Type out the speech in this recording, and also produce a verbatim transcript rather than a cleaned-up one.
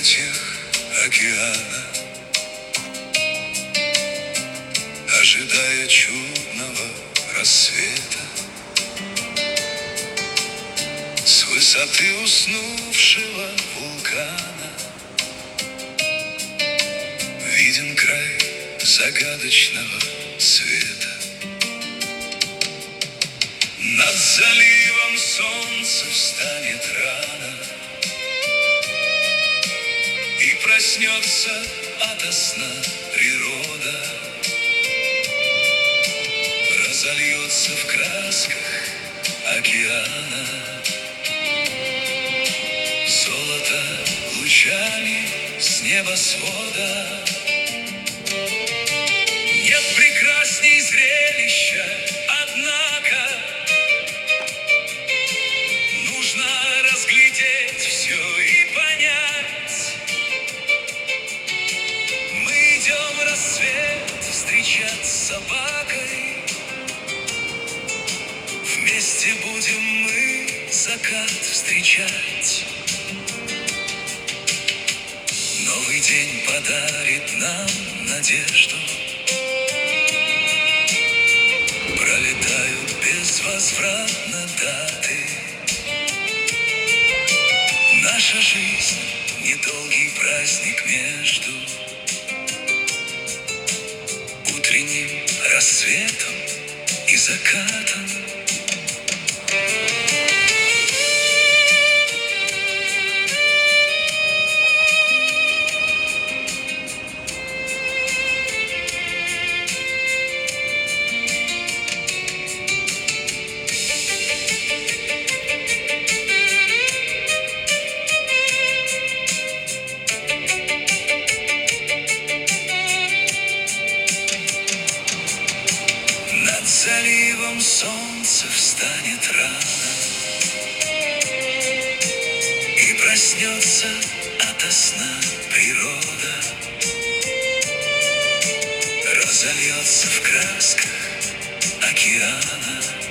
объятиях океана, ожидая чудного рассвета. С высоты уснувшего вулкана виден край загадочного света. Над заливом солнце встанет рано и проснется ото сна природа, разольется в красках океана, золото лучами с небосвода. Нет прекрасней зрелища, однако нужно разглядеть все и понять. Мы идем рассвет встречать с собакой, вместе будем мы закат встречать. Новый день подарит нам надежду. Пролетают безвозвратно даты. Наша жизнь — недолгий праздник между утренним рассветом и закатом. Над заливом солнце встанет рано и проснется ото сна природа, разольется в красках океана,